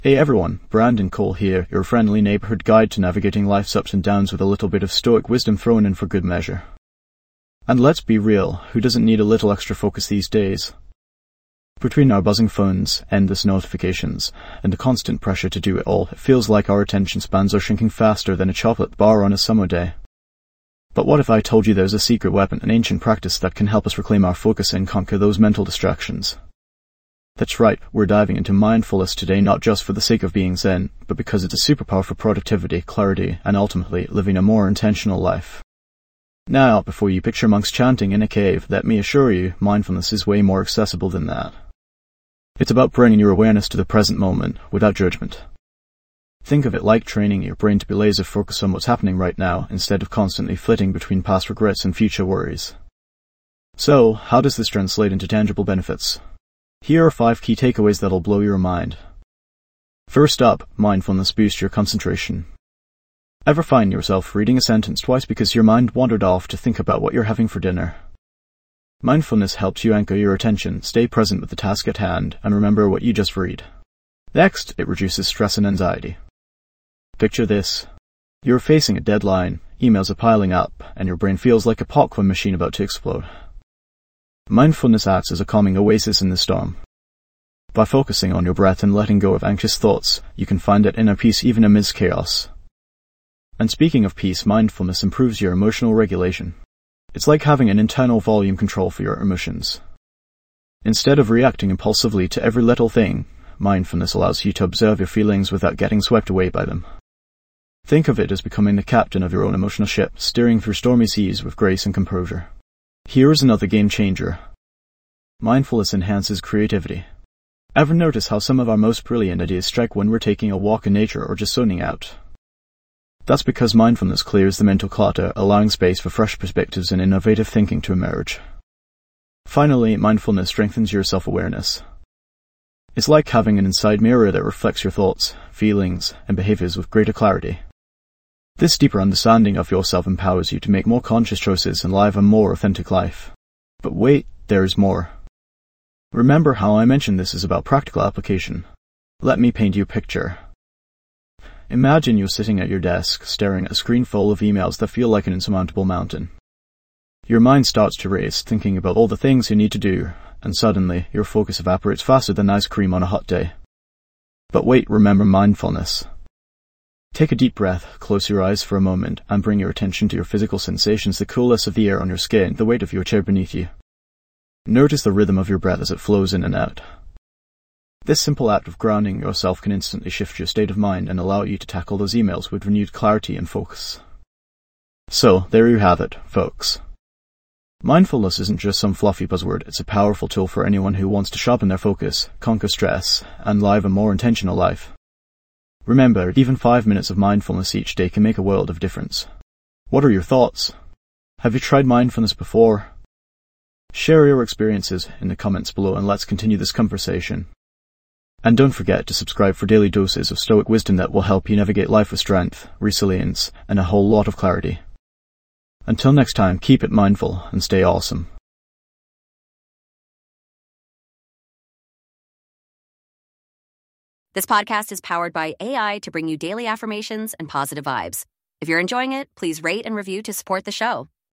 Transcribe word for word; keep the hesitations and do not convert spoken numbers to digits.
Hey everyone, Brandon Cole here, your friendly neighborhood guide to navigating life's ups and downs with a little bit of stoic wisdom thrown in for good measure. And let's be real, who doesn't need a little extra focus these days? Between our buzzing phones, endless notifications, and the constant pressure to do it all, it feels like our attention spans are shrinking faster than a chocolate bar on a summer day. But what if I told you there's a secret weapon, an ancient practice that can help us reclaim our focus and conquer those mental distractions? That's right, we're diving into mindfulness today, not just for the sake of being zen, but because it's a superpower for productivity, clarity, and ultimately living a more intentional life. Now, before you picture monks chanting in a cave, let me assure you, mindfulness is way more accessible than that. It's about bringing your awareness to the present moment, without judgment. Think of it like training your brain to be laser focused on what's happening right now, instead of constantly flitting between past regrets and future worries. So, how does this translate into tangible benefits? Here are five key takeaways that'll blow your mind. First up, mindfulness boosts your concentration. Ever find yourself reading a sentence twice because your mind wandered off to think about what you're having for dinner? Mindfulness helps you anchor your attention, stay present with the task at hand, and remember what you just read. Next, it reduces stress and anxiety. Picture this. You're facing a deadline, emails are piling up, and your brain feels like a popcorn machine about to explode. Mindfulness acts as a calming oasis in the storm. By focusing on your breath and letting go of anxious thoughts, you can find that inner peace even amidst chaos. And speaking of peace, mindfulness improves your emotional regulation. It's like having an internal volume control for your emotions. Instead of reacting impulsively to every little thing, mindfulness allows you to observe your feelings without getting swept away by them. Think of it as becoming the captain of your own emotional ship, steering through stormy seas with grace and composure. Here is another game changer. Mindfulness enhances creativity. Ever notice how some of our most brilliant ideas strike when we're taking a walk in nature or just zoning out? That's because mindfulness clears the mental clutter, allowing space for fresh perspectives and innovative thinking to emerge. Finally, mindfulness strengthens your self-awareness. It's like having an inside mirror that reflects your thoughts, feelings, and behaviors with greater clarity. This deeper understanding of yourself empowers you to make more conscious choices and live a more authentic life. But wait, there is more. Remember how I mentioned this is about practical application. Let me paint you a picture. Imagine you're sitting at your desk, staring at a screen full of emails that feel like an insurmountable mountain. Your mind starts to race, thinking about all the things you need to do, and suddenly your focus evaporates faster than ice cream on a hot day. But wait, remember mindfulness. Take a deep breath, close your eyes for a moment, and bring your attention to your physical sensations, the coolness of the air on your skin, the weight of your chair beneath you. Notice the rhythm of your breath as it flows in and out. This simple act of grounding yourself can instantly shift your state of mind and allow you to tackle those emails with renewed clarity and focus. So, there you have it, folks. Mindfulness isn't just some fluffy buzzword, it's a powerful tool for anyone who wants to sharpen their focus, conquer stress, and live a more intentional life. Remember, even five minutes of mindfulness each day can make a world of difference. What are your thoughts? Have you tried mindfulness before? Share your experiences in the comments below and let's continue this conversation. And don't forget to subscribe for daily doses of stoic wisdom that will help you navigate life with strength, resilience, and a whole lot of clarity. Until next time, keep it mindful and stay awesome. This podcast is powered by A I to bring you daily affirmations and positive vibes. If you're enjoying it, please rate and review to support the show.